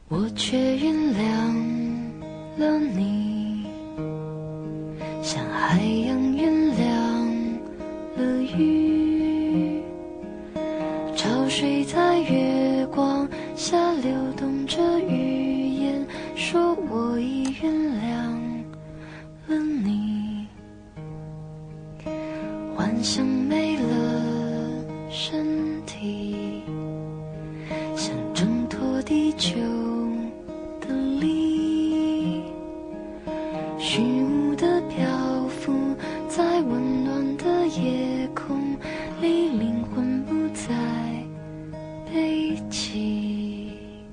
我却原谅了你，像海洋原谅了鱼，潮水在月光下流动着语言，说我已原谅了你。幻想没了身体，想挣脱地球的力，虚无的漂浮在温暖的夜空里，灵魂不再背弃。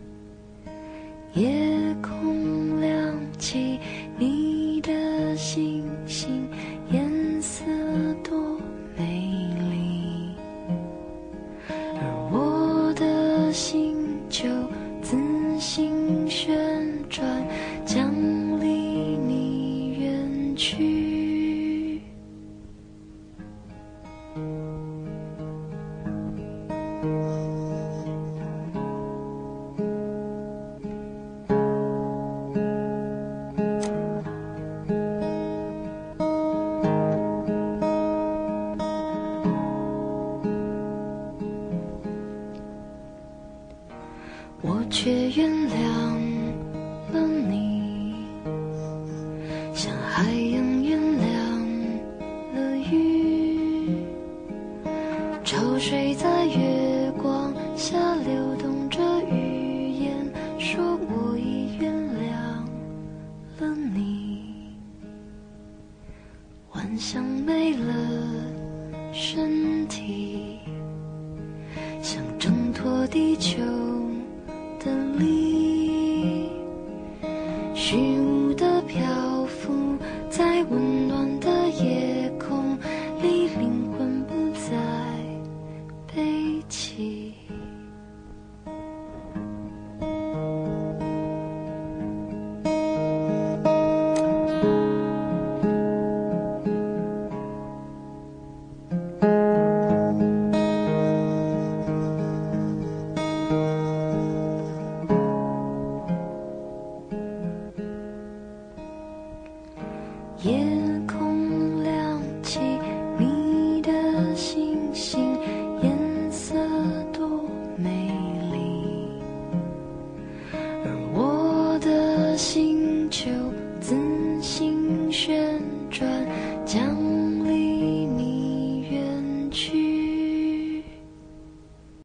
夜空亮起你的星星，颜色多美丽，而我的心就自行旋转，将离你远去。我却原谅了你，